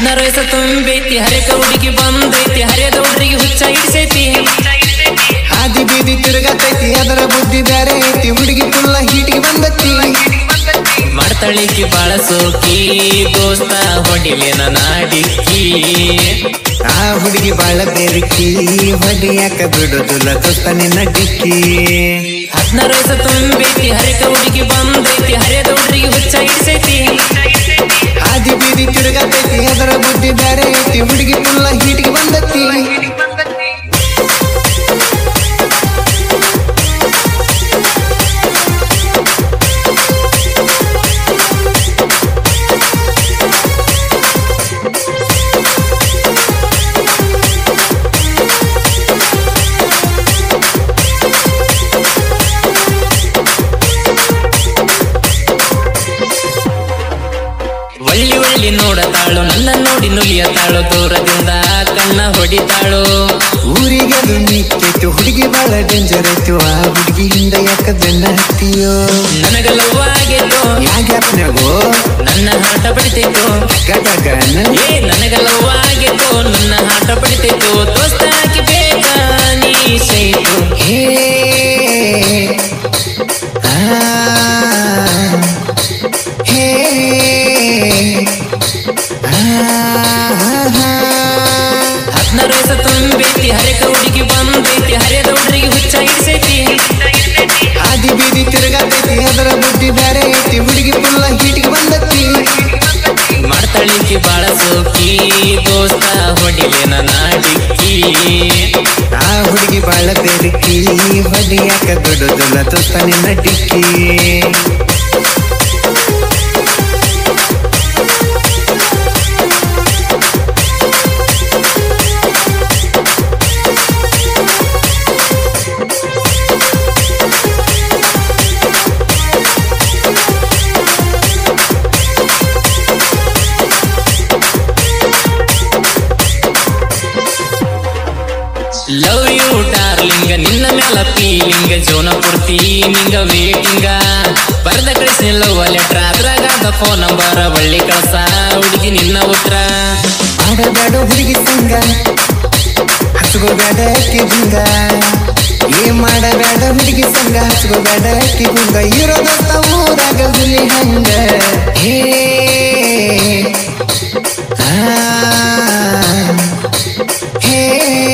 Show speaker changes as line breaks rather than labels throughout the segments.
16 ವಯಸ್ಸ ತುಂಬೈತಿ ಹರೆಕ ಹುಡುಗಿ ಬಂದೈತಿ ಹರಿಯದ ಹುಡುಗಿಗೆ ಹುಚ್ಚ ಹಿಡಿಸೈತಿ
ಹಾದಿ ಬೀದಿ ತಿರುಗತೈತಿ ಅದರ ಬುದ್ಧಿ ಬ್ಯಾರೆ ಐತಿ ಹುಡುಗಿ ಫುಲ್ಲ ಹೀಟಿಗೆ ಬಂದೈತಿ
ಮಾಡ್ತಾಳಿಕಿ ಬಾಳ ಸೋಕಿ ದೋಸ್ತ ಹೊಡಿಲೇನ ನಾಡಿಕ್ಕಿ
ಆ ಹುಡುಗಿ ಬಾಳ ಬೆರಕಿ ಹೊಡಿಯಾಕ ಬಿಡುದಿಲ್ಲ ದೋಸ್ತ ನಿನ್ನ ಡಿಕ್ಕಿ
16 ವಯಸ್ಸ ತುಂಬೈತಿ ಹರೆಕ ಹುಡುಗಿ ಬಂದೈತಿ ಹರಿಯದ ಹುಡುಗಿಗೆ ಹುಚ್ಚ ಹಿಡಿಸೈತಿ
ಹಾದಿ ಬೀದಿ ತಿರುಗತೈತಿ ಅದರ ಬುದ್ಧಿ ಬ್ಯಾರೆ ಐತಿ ಹುಡುಗಿ ಫುಲ್ಲ ಹೀಟಿಗೆ ಬಂದೈತಿ
ಒಳ್ಳಿ ಒಳ್ಳಿ ನೋಡತಾಳು ನನ್ನ ನೋಡಿ ನುಲಿಯತಾಳು ದೂರದಿಂದ ಕಣ್ಣ ಹೊಡಿತಾಳು
ಊರಿಗೆ ಅದು ನಿಕ್ಕೈತು ಹುಡುಗಿ ಬಾಳ ಡೇಂಜರ್ ಐತು ಆ ಹುಡುಗಿಯಿಂದ ಯಾಕ ಬೆನ್ನ ಹತ್ತಿಯೋ
ನನಗ ಲವ್ ಆಗೈತು
ಯಾಗ್ಯಾಪ್ನಾಗೋ
ನನ್ನ ಹಾಟ ಬಡಿತೈತು
ಗಡಗನ
ನನಗ ಲವ್ ಆಗೈತು ನನ್ನ ಹಾಟ ಬಡಿತೈತು ದೋಸ್ತ ಆಕಿ ಬೇಕಾ ನೀ ಸೈತು
ಹೇ ಹೇ
16 ವಯಸ್ಸ ತುಂಬೈತಿ ಹರೆಕ ಹುಡುಗಿ ಬಂದೈತಿ ಹರಿಯದ ಹುಡುಗಿಗೆ ಹುಚ್ಚ ಹಿಡಿಸೈತಿ
ಹಾದಿ ಬೀದಿ ತಿರುಗತೈತಿ ಅದರ ಬುದ್ಧಿ ಬ್ಯಾರೆ ಐತಿ ಹುಡುಗಿ ಫುಲ್ಲ ಹೀಟಿಗೆ ಬಂದೈತಿ
ಮಾಡ್ತಾಳಿಕಿ ಬಾಳ ಸೋಕಿ ದೋಸ್ತ ಹೊಡಿಲೇನ ನಾಡಿಕ್ಕಿ
ಆ ಹುಡುಗಿ ಬಾಳ ಬೆರಕಿ ಹೊಡಿಯಾಕ ಬಿಡುದಿಲ್ಲ ದೋಸ್ತ ನಿನ್ನ ಡಿಕ್ಕಿ
ಲವ್ ಯು ಡಾರ್ಲಿಂಗ ನಿನ್ನ ಮ್ಯಾಲ ಫೀಲಿಂಗ ಜೋನ ಪೂರ್ತಿ ನಿಂಗ ವೇಟಿಂಗ ಬರ್ದ ಕಳಿಸಿ ಲವ್ ಲೆಟ್ರ ಅದ್ರಾಗ ಫೋನ್ ನಂಬರ್ ಬಳ್ಳಿ ಕಳ್ಸ ಹುಡುಗಿ ನಿನ್ನ ಉತ್ತರ
ಮಾಡಬೇಡ ಹುಡುಗಿ ಸಂಗ ಹಚ್ಕೋಬೇಡ ಕಿಗುಂಗ ಮಾಡಬೇಡ ಹುಡುಗಿ ಸಂಗ ಹಚ್ಕೋಬೇಡ ಕಿಗುಂಗ ಇರೋದಂತ ಊರಾಗ ಹುಲಿ ಹಂಗ ಹೇ ಹೇ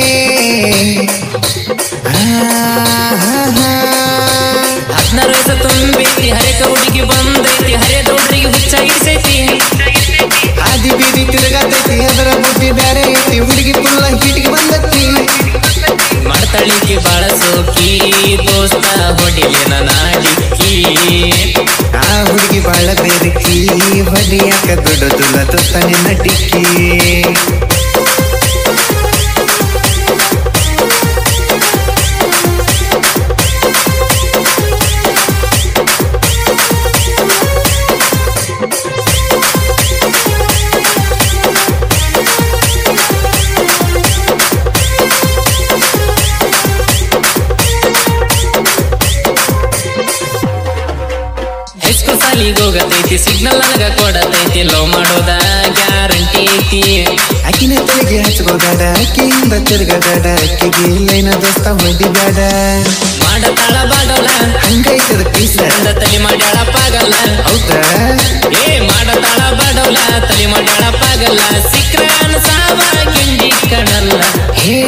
16 ವಯಸ್ಸ ತುಂಬೈತಿ ಹರೆಕ ಹುಡುಗಿ ಬಂದೈತಿ ಹರಿಯದ ಹುಡುಗಿಗೆ ಹುಚ್ಚ ಹಿಡಿಸೈತಿ
ಹಾದಿ ಬೀದಿ ತಿರುಗತೈತಿ ಅದರ ಬುದ್ಧಿ ಬ್ಯಾರೆ ಐತಿ ಹುಡುಗಿ ಫುಲ್ಲ ಹೀಟಿಗೆ ಬಂದೈತಿ
ಮಾಡ್ತಾಳಿಕಿ ಬಾಳ ಸೋಕಿ ದೋಸ್ತ ಹೊಡಿಲೇನ ನಾಡಿಕ್ಕಿ
ಆ ಹುಡುಗಿ ಬಾಳ ಬೆರಕಿ ಹೊಡಿಯಾಕ ಬಿಡುದಿಲ್ಲ ದೋಸ್ತ ನಿನ್ನ ಡಿಕ್ಕಿ
ಹೈಸ್ಕೂಲ್ ಸಾಲಿಗೆ ಹೋಗತೈತಿ ಸಿಗ್ನಲ್ ನನಗ ಕೊಡತೈತಿ ಲವ್ ಮಾಡೋದ ಗ್ಯಾರಂಟಿ ಐತಿ
ಅಕ್ಕಿನ ತಲೆಗೆ ಹಚ್ಕೋಬೇಡ ಅಕ್ಕಿಯಿಂದ ತಿರುಗಬೇಡ ಅಕ್ಕಿಗೆ ಇಲ್ಲೇನ ದೋಸ್ತ ಹೊಡಿಬೇಡ
ಮಾಡತಾಳ ಬಾಡೋಲ
ಹಂಗೈತದ ಪೀಸ
ತಲೆ ಮಾಡ್ಯಾಳ ಪಾಗಲ್ಲ
ಹೌದಾ
ಮಾಡತಾಳ ಬಾಡೋಲ ತಲೆ ಮಾಡ್ಯಾಳ ಪಾಗಲ್ಲ ಸಿಕ್ರಾನ ಸಾವ ಗಿಂಡಿ ಕಣಲ್ಲ
ಹೇ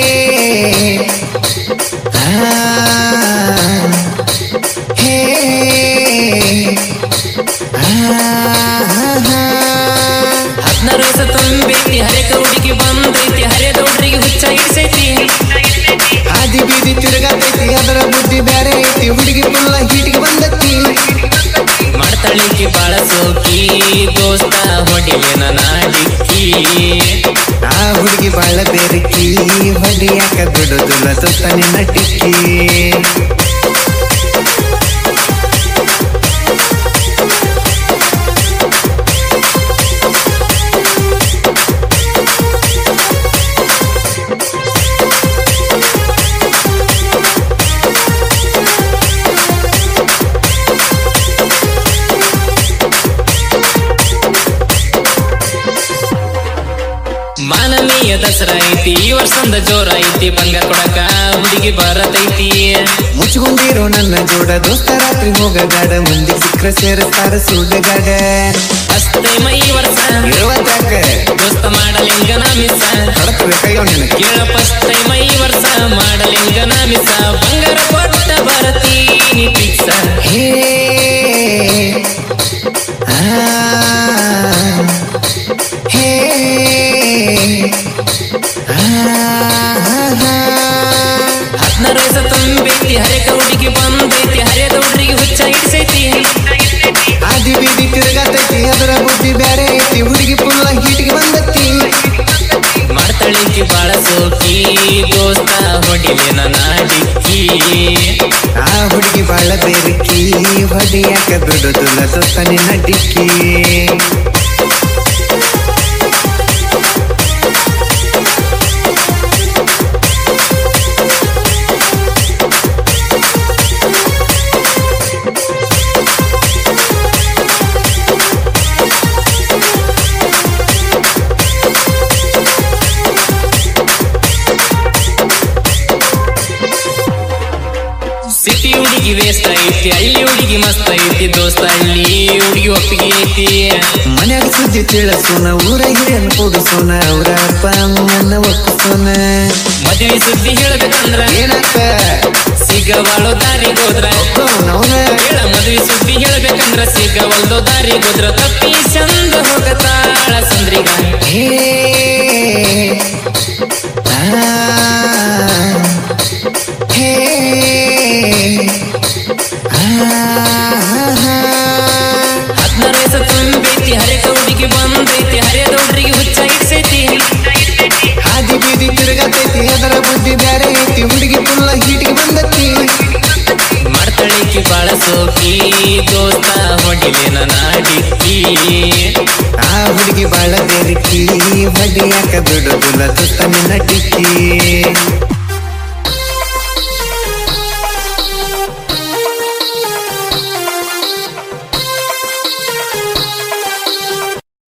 ಹೇ
16 ವಯಸ್ಸ ತುಂಬೈತಿ ಹರೆಕ ಹುಡುಗಿ ಬಂದೈತಿ ಹರಿಯದ ಹುಡುಗಿಗೆ ಹುಚ್ಚ ಹಿಡಿಸೈತಿ
ಹಾದಿ ಬೀದಿ ತಿರುಗತೈತಿ ಅದರ ಬುದ್ಧಿ ಬ್ಯಾರೆ ಐತಿ ಹುಡುಗಿ ಫುಲ್ಲ ಹೀಟಿಗೆ ಬಂದೈತಿ
ಮಾಡ್ತಾಳಿಕಿ ಬಾಳ ಸೋಕಿ ದೋಸ್ತ ಹೊಡಿಲೇನ ನಾಡಿಕ್ಕಿ
ಆ ಹುಡುಗಿ ಬಾಳ ಬೆರಕಿ ಹೊಡಿಯಾಕ ಬಿಡುದಿಲ್ಲ ದೋಸ್ತ ನಿನ್ನ ಡಿಕ್ಕಿ
ದಸರಾ ಐತಿ ಈ ವರ್ಷಂದ ಜೋರ ಐತಿ ಬಂಗಾರ ಕೊಡಕ ಹುಡುಗಿ ಬರತೈತಿ
ಮುಚ್ಕೊಂಡಿರೋ ನನ್ನ ಜೋಡ ದೋಸ್ತ ರಾತ್ರಿ ಹೋಗಗಾಡ ಮಂದಿ ಸಿಕ್ರ ಸೇರಿಸ್ತಾರ ಸುಳ್ಳಗಾಡ
ಅಷ್ಟೇ ಮೈ ವರ್ಷ
ಇರುವತ್ತಾಕ
ದೋಸ್ತ ಮಾಡಲಿಂಗನ ಮಿಸ
ಹೊರತ್ಬೇಕಾಗ್ಯಾವ ನಿನಗೆ
ಕೇಳ ಫಸ್ಟ್ ಟೈಮ್ ಈ ವರ್ಷ ಮಾಡಲಿಂಗನ ಮಿಸ ಬಂಗಾರ ಕೊಟ್ಟ ಬರತೀನಿ ಫಿಕ್ಸ
ಹೇ ಹೇ
ಹದಿನಾರು ವಯಸ್ಸ ತುಂಬೈತಿ ಹರೇಕ ಹುಡುಗಿ ಬಂದೈತಿ ಹರಿಯದ ಹುಡುಗಿಗೆ ಹುಚ್ಚ ಹಿಡಿಸೈತಿ
ಆದಿ ಬೀದಿ ತಿರುಗಾತೈತಿ ಅದರ ಬುದ್ಧಿ ಬ್ಯಾರೆ ಐತಿ ಹುಡುಗಿ ಪುಲ್ಲ ಹೀಟಿಗೆ ಬಂದತ್ತಿ
ಮಾಡ್ತಾಳಿಕ್ಕಿ ಬಾಳ ಸೋಕಿ ದೋಸ್ತ ಹೊಡಿಲೇನ ನಾಡಿಕ್ಕಿ
ಆ ಹುಡುಗಿ ಬಾಳ ಬೇರಿಕಿ ಹೊಡಿಯಾಕ ಬಿಡುದಿಲ್ಲ ದೋಸ್ತ ನಿನ್ನ ಡಿಕ್ಕಿ
ಸಿಟಿ ಹುಡುಗಿ ವೇಸ್ಟ್ ಐತಿ ಹಳ್ಳಿ ಹುಡುಗಿ ಮಸ್ತ್ ಐತಿ ದೋಸ್ತ ಹಳ್ಳಿ ಹುಡುಗಿ ಒಪ್ಪಿಗೆ ಐತಿ
ಮನ್ಯಾಗ ಸುದ್ದಿ ತಿಳಿಸೋನ ಊರ ಹಿರಿಯನ್ ಕೂಡಿಸೋನ ಅವ್ರ ಅಪ್ಪ ಅಮ್ಮನ್ನ ಒಪ್ಪಿಸೋನ
ಮದುವೆ ಸುದ್ದಿ ಹೇಳ್ಬೇಕಂದ್ರ
ಏನಕ್ಕ
ಸಿಗವಾಳೋ ದಾರಿ ಹೋದ್ರ ಹೇಳ ಮದುವೆ ಸುದ್ದಿ ಹೇಳ್ಬೇಕಂದ್ರ ಸಿಗವಲ್ದೋ ದಾರಿ ಹೋದ್ರ ತಪ್ಪಿ ಚಂದ ಹೋಗತಾಳ ಸಂದ್ರಿಗ
ಹೇ ಹೇ
ಹದಿನಾರು ವಯಸ್ಸ ತುಂಬೈತಿ ಹರೇಕ ಹುಡುಗಿ ಬಂದೈತಿ ಹರಿಯದ ಹುಡುಗಿಗೆ ಹುಚ್ಚ ಹಿಡಿಸೈತಿ
ಆದಿ ಬೀದಿ ತಿರುಗಾತೈತಿ ಅದರ ಬುದ್ಧಿ ಬ್ಯಾರೆ ಐತಿ ಹುಡುಗಿ ಪುಲ್ಲ ಹೀಟಿಗೆ ಬಂದತ್ತಿ
ಮಾಡ್ತಾಳಿಕ್ಕಿ ಬಾಳ ಸೋಕಿ ದೋಸ್ತ ಹೊಡಿಲೇನ ನಾಡಿಕ್ಕಿ
ಆ ಹುಡುಗಿ ಬಾಳ ಬೇರಿಕಿ ಹೊಡಿಯಾಕ ಬಿಡುದಿಲ್ಲ ದೋಸ್ತ ನಿನ್ನ ಟಿಕ್ಕಿ